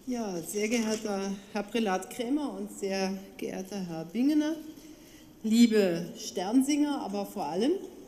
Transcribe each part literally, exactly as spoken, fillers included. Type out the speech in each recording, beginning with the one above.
Ja, sehr geehrter Herr Prälat-Krämer und sehr geehrter Herr Bingener, liebe Sternsinger, aber vor allem,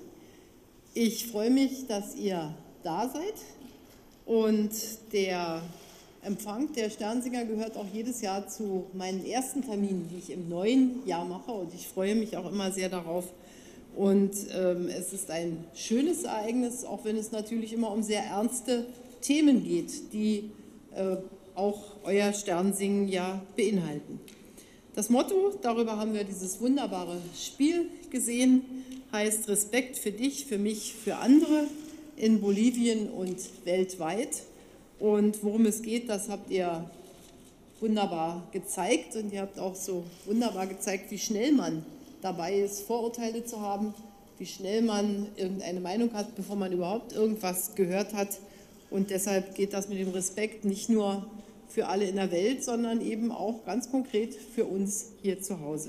ich freue mich, dass ihr da seid, und der Empfang der Sternsinger gehört auch jedes Jahr zu meinen ersten Terminen, die ich im neuen Jahr mache, und ich freue mich auch immer sehr darauf. Und ähm, es ist ein schönes Ereignis, auch wenn es natürlich immer um sehr ernste Themen geht, die äh, auch euer Sternsingen ja beinhalten. Das Motto, darüber haben wir dieses wunderbare Spiel gesehen, heißt Respekt für dich, für mich, für andere in Bolivien und weltweit. Und worum es geht, das habt ihr wunderbar gezeigt, und ihr habt auch so wunderbar gezeigt, wie schnell man dabei ist, Vorurteile zu haben, wie schnell man irgendeine Meinung hat, bevor man überhaupt irgendwas gehört hat. Und deshalb geht das mit dem Respekt nicht nur für alle in der Welt, sondern eben auch ganz konkret für uns hier zu Hause.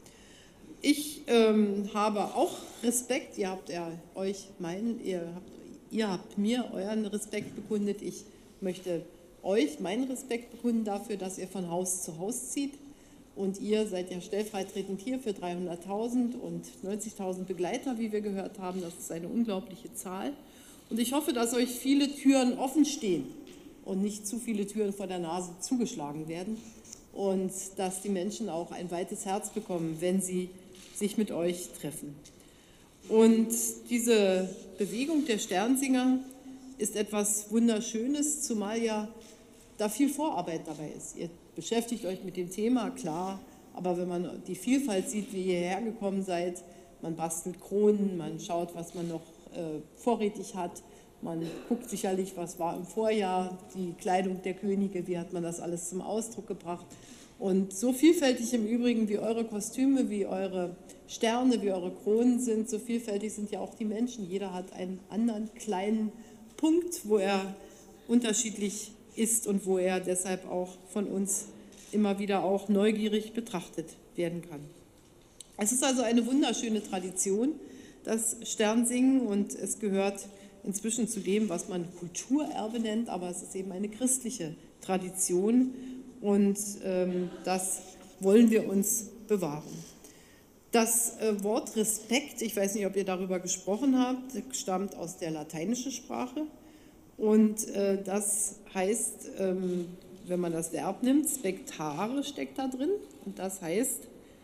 Ich ähm, habe auch Respekt, ihr habt ja euch meinen, ihr habt, ihr habt mir euren Respekt bekundet, ich möchte euch meinen Respekt bekunden dafür, dass ihr von Haus zu Haus zieht, und ihr seid ja stellvertretend hier für dreihunderttausend und neunzigtausend Begleiter, wie wir gehört haben, das ist eine unglaubliche Zahl, und ich hoffe, dass euch viele Türen offen stehen und nicht zu viele Türen vor der Nase zugeschlagen werden und dass die Menschen auch ein weites Herz bekommen, wenn sie sich mit euch treffen. Und diese Bewegung der Sternsinger ist etwas Wunderschönes, zumal ja da viel Vorarbeit dabei ist. Ihr beschäftigt euch mit dem Thema, klar, aber wenn man die Vielfalt sieht, wie ihr hierher gekommen seid, man bastelt Kronen, man schaut, was man noch äh, vorrätig hat, man guckt sicherlich, was war im Vorjahr, die Kleidung der Könige, wie hat man das alles zum Ausdruck gebracht. Und so vielfältig im Übrigen wie eure Kostüme, wie eure Sterne, wie eure Kronen sind, so vielfältig sind ja auch die Menschen. Jeder hat einen anderen kleinen Punkt, wo er unterschiedlich ist und wo er deshalb auch von uns immer wieder auch neugierig betrachtet werden kann. Es ist also eine wunderschöne Tradition, das Sternsingen, und es gehört inzwischen zu dem, was man Kulturerbe nennt, aber es ist eben eine christliche Tradition, und ähm, das wollen wir uns bewahren. Das äh, Wort Respekt, ich weiß nicht, ob ihr darüber gesprochen habt, stammt aus der lateinischen Sprache, und äh, das heißt, ähm, wenn man das Verb nimmt, spectare steckt da drin, und das heißt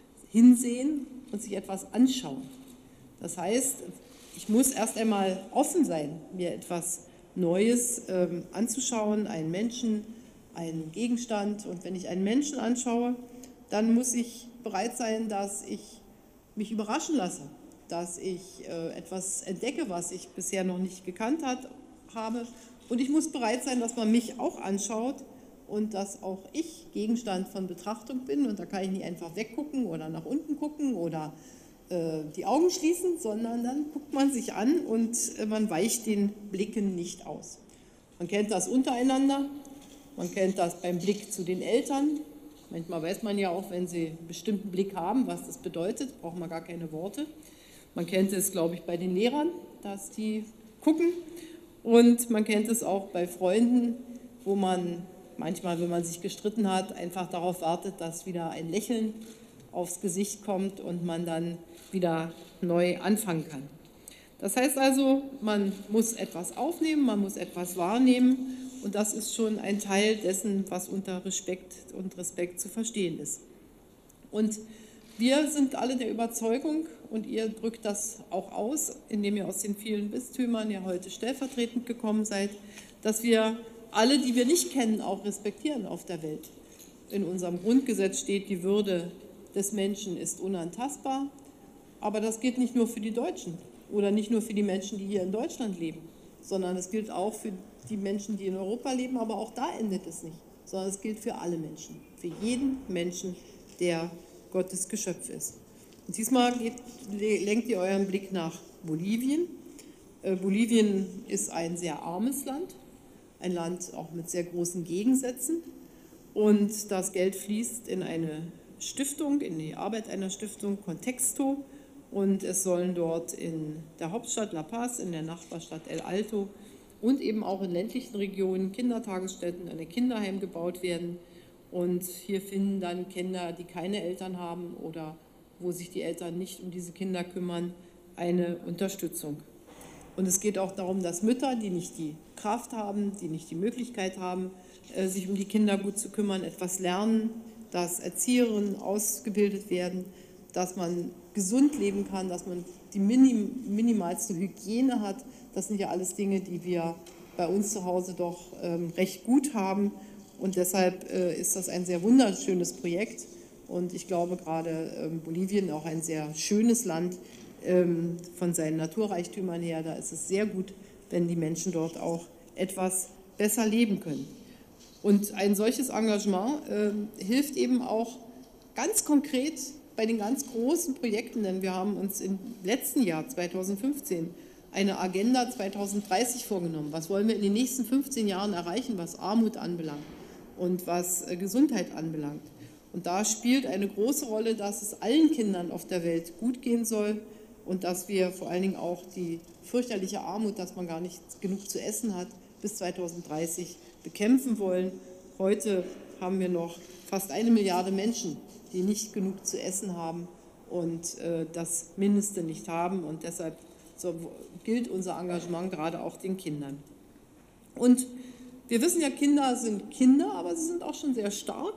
hinsehen und sich etwas anschauen. Das heißt, ich muss erst einmal offen sein, mir etwas Neues ähm, anzuschauen, einen Menschen, einen Gegenstand. Und wenn ich einen Menschen anschaue, dann muss ich bereit sein, dass ich mich überraschen lasse, dass ich äh, etwas entdecke, was ich bisher noch nicht gekannt hat, habe. Und ich muss bereit sein, dass man mich auch anschaut und dass auch ich Gegenstand von Betrachtung bin. Und da kann ich nicht einfach weggucken oder nach unten gucken oder die Augen schließen, sondern dann guckt man sich an und man weicht den Blicken nicht aus. Man kennt das untereinander, man kennt das beim Blick zu den Eltern. Manchmal weiß man ja auch, wenn sie einen bestimmten Blick haben, was das bedeutet, braucht man gar keine Worte. Man kennt es, glaube ich, bei den Lehrern, dass die gucken, und man kennt es auch bei Freunden, wo man manchmal, wenn man sich gestritten hat, einfach darauf wartet, dass wieder ein Lächeln aufs Gesicht kommt und man dann wieder neu anfangen kann. Das heißt also, man muss etwas aufnehmen, man muss etwas wahrnehmen, und das ist schon ein Teil dessen, was unter Respekt und Respekt zu verstehen ist. Und wir sind alle der Überzeugung, und ihr drückt das auch aus, indem ihr aus den vielen Bistümern ja heute stellvertretend gekommen seid, dass wir alle, die wir nicht kennen, auch respektieren auf der Welt. In unserem Grundgesetz steht, die Würde des Menschen ist unantastbar, aber das gilt nicht nur für die Deutschen oder nicht nur für die Menschen, die hier in Deutschland leben, sondern es gilt auch für die Menschen, die in Europa leben, aber auch da endet es nicht, sondern es gilt für alle Menschen, für jeden Menschen, der Gottes Geschöpf ist. Und diesmal geht, lenkt ihr euren Blick nach Bolivien. Äh, Bolivien ist ein sehr armes Land, ein Land auch mit sehr großen Gegensätzen, und das Geld fließt in eine Stiftung, in die Arbeit einer Stiftung, Contexto, und es sollen dort in der Hauptstadt La Paz, in der Nachbarstadt El Alto und eben auch in ländlichen Regionen Kindertagesstätten, ein Kinderheim gebaut werden. Und hier finden dann Kinder, die keine Eltern haben oder wo sich die Eltern nicht um diese Kinder kümmern, eine Unterstützung. Und es geht auch darum, dass Mütter, die nicht die Kraft haben, die nicht die Möglichkeit haben, sich um die Kinder gut zu kümmern, etwas lernen, dass Erzieherinnen ausgebildet werden, dass man gesund leben kann, dass man die minim, minimalste Hygiene hat. Das sind ja alles Dinge, die wir bei uns zu Hause doch ähm, recht gut haben. Und deshalb äh, ist das ein sehr wunderschönes Projekt. Und ich glaube gerade ähm, Bolivien auch ein sehr schönes Land ähm, von seinen Naturreichtümern her. Da ist es sehr gut, wenn die Menschen dort auch etwas besser leben können. Und ein solches Engagement äh, hilft eben auch ganz konkret bei den ganz großen Projekten, denn wir haben uns im letzten Jahr, zweitausendfünfzehn, eine Agenda zweitausenddreißig vorgenommen. Was wollen wir in den nächsten fünfzehn Jahren erreichen, was Armut anbelangt und was äh, Gesundheit anbelangt? Und da spielt eine große Rolle, dass es allen Kindern auf der Welt gut gehen soll und dass wir vor allen Dingen auch die fürchterliche Armut, dass man gar nicht genug zu essen hat, bis zweitausenddreißig bekämpfen wollen. Heute haben wir noch fast eine Milliarde Menschen, die nicht genug zu essen haben und äh, das Mindeste nicht haben. Und deshalb so gilt unser Engagement gerade auch den Kindern. Und wir wissen ja, Kinder sind Kinder, aber sie sind auch schon sehr stark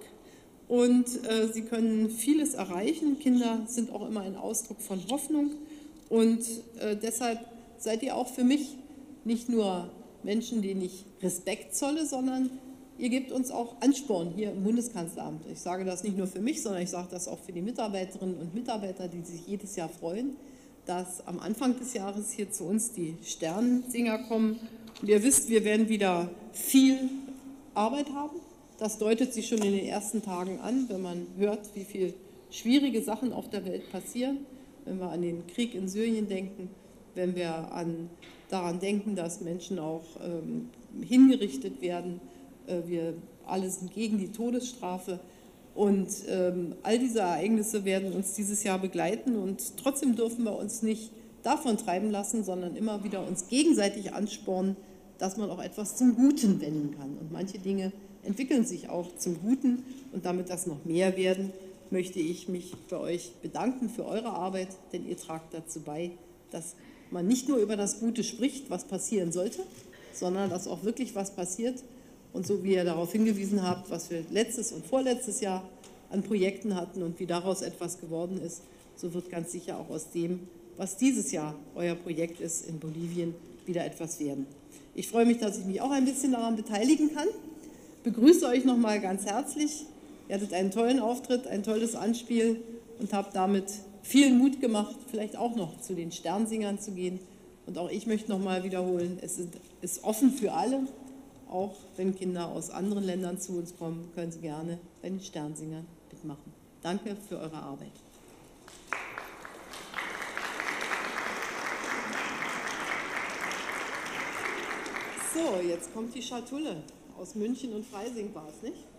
und äh, sie können vieles erreichen. Kinder sind auch immer ein Ausdruck von Hoffnung und äh, deshalb seid ihr auch für mich nicht nur Menschen, denen ich Respekt zolle, sondern ihr gebt uns auch Ansporn hier im Bundeskanzleramt. Ich sage das nicht nur für mich, sondern ich sage das auch für die Mitarbeiterinnen und Mitarbeiter, die sich jedes Jahr freuen, dass am Anfang des Jahres hier zu uns die Sternsinger kommen. Und ihr wisst, wir werden wieder viel Arbeit haben. Das deutet sich schon in den ersten Tagen an, wenn man hört, wie viele schwierige Sachen auf der Welt passieren. Wenn wir an den Krieg in Syrien denken, wenn wir an, daran denken, dass Menschen auch ähm, hingerichtet werden. Wir alle sind gegen die Todesstrafe und ähm, all diese Ereignisse werden uns dieses Jahr begleiten und trotzdem dürfen wir uns nicht davon treiben lassen, sondern immer wieder uns gegenseitig anspornen, dass man auch etwas zum Guten wenden kann. Und manche Dinge entwickeln sich auch zum Guten und damit das noch mehr werden, möchte ich mich bei euch bedanken für eure Arbeit, denn ihr tragt dazu bei, dass man nicht nur über das Gute spricht, was passieren sollte, sondern dass auch wirklich was passiert. Und so wie ihr darauf hingewiesen habt, was wir letztes und vorletztes Jahr an Projekten hatten und wie daraus etwas geworden ist, so wird ganz sicher auch aus dem, was dieses Jahr euer Projekt ist in Bolivien, wieder etwas werden. Ich freue mich, dass ich mich auch ein bisschen daran beteiligen kann. Begrüße euch nochmal ganz herzlich. Ihr hattet einen tollen Auftritt, ein tolles Anspiel und habt damit viel Mut gemacht, vielleicht auch noch zu den Sternsingern zu gehen. Und auch ich möchte nochmal wiederholen, es ist offen für alle. Auch wenn Kinder aus anderen Ländern zu uns kommen, können sie gerne bei den Sternsingern mitmachen. Danke für eure Arbeit. So, jetzt kommt die Schatulle. Aus München und Freising war es, nicht?